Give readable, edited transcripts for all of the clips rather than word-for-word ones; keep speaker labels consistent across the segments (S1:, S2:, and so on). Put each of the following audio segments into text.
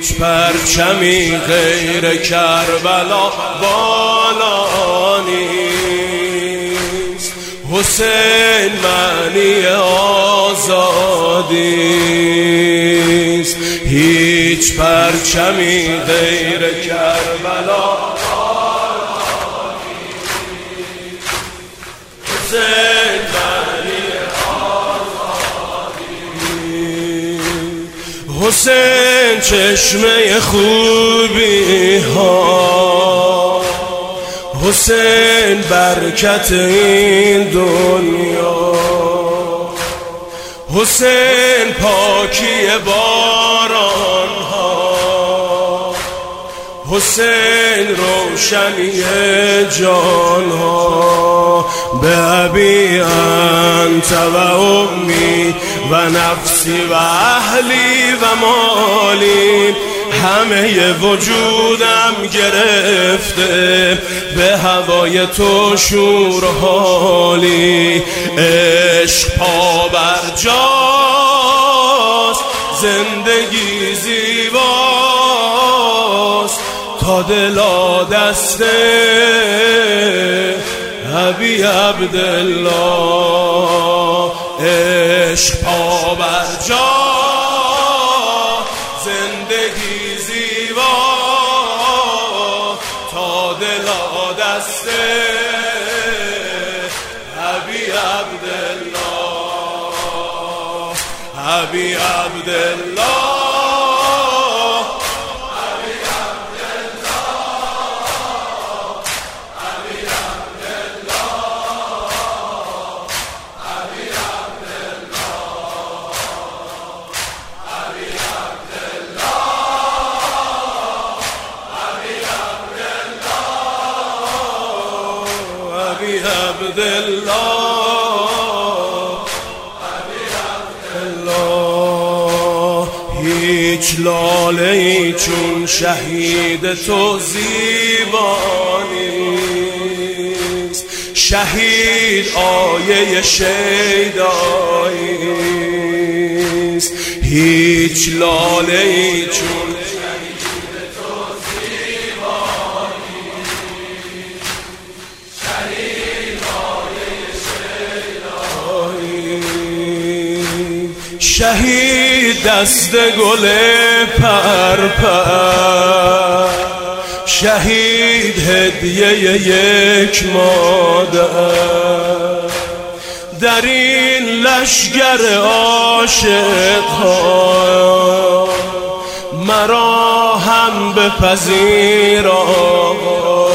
S1: هیچ پرچمی غیر کربلا بالا نیست. حسین معنی آزادی است. هیچ پرچمی غیر کربلا بالا نیست. حسین معنی آزادی. حسین چشمه خوبی ها، حسین برکت این دنیا، حسین پاکی باران ها، حسین روشنی جان ها. به ابی انت و امی و نفسی و اهلی و مالی، همه وجودم گرفته به هوای تو شور حالی. عشق پا بر جاست، زندگی زیباست، تا دلا دسته ابی عبدالله. عشق پا بر جاست، زندگی زیبا، تا دلا دسته ابی عبدالله. ابی عبدالله. هیچ لاله‌ای چون شهید تو زیبا نیست. شهید آیه شیدایی است. هیچ لاله‌ای چون شهید دست گل پرپر، شهید هدیه یک مادر. در این لشگر عاشق ها مرا هم بپذیر آقا.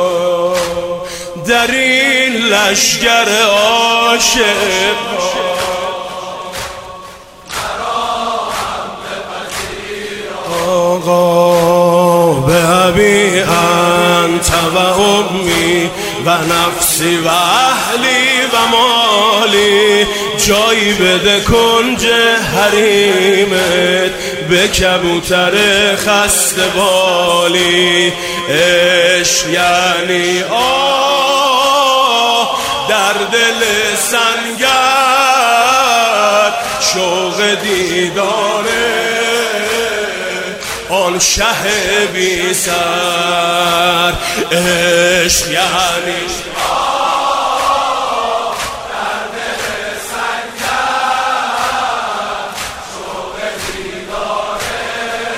S1: در این لشگر عاشق ها به ابی انت و امی و نفسی و اهلی و مالی. جایی بده کنج حریمت به کبوتر خسته بالی. عشق یعنی آه در دل سنگر، شوق دیداره آن شه بی سر. عشق یعنی در دل سنگر، شوق دیداره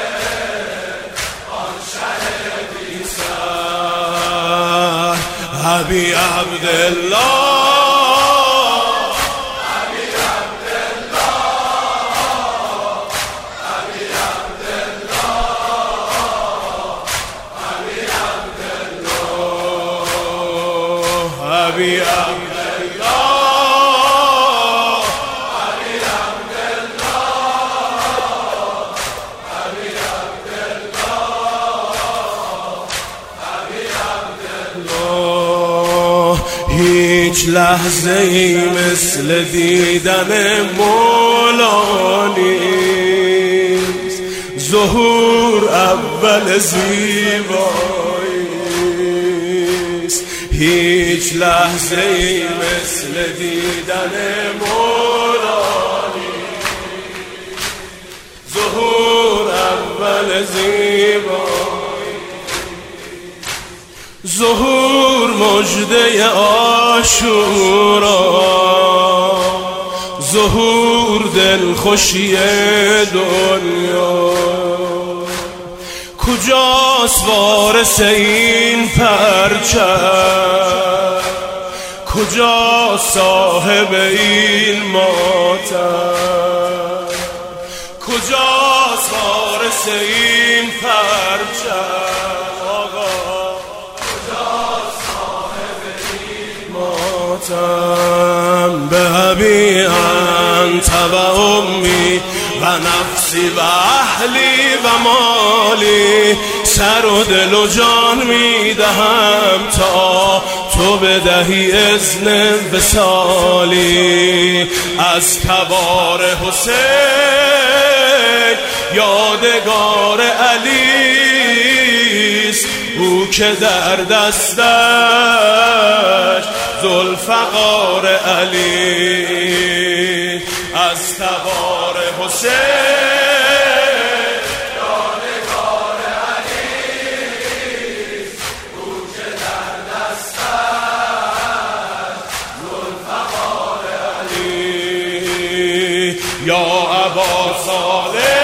S1: آن شه بی سر. ابی عبدالله. ابی عبدالله. ابی عبدالله. ابی عبدالله. هیچ لحظه ای مثل دیدن مولا نیست. ظهور اول زیبایی. هیچ لحظه ای مثل دیدن مولا نیست. ظهور اول اول زیبایی، ظهور مژده عاشورا، ظهور دلخوشی دنیا. کجاست وارث این پرچم، کجاست صاحب این ماتم، کجاست وارث این پرچم آقا، کجاست صاحب این ماتم. به ابی انت و امی و نفسی و اهلی و مالی، سر و دل و جان میدهم تا تو بدهی اذن وصالی. از تبار حسین یادگار علیست، او که در دستش ذوالفقار علی. از تبار حسین یادگار علیست، او که در دستش ذوالفقار علی. یا ابا صالح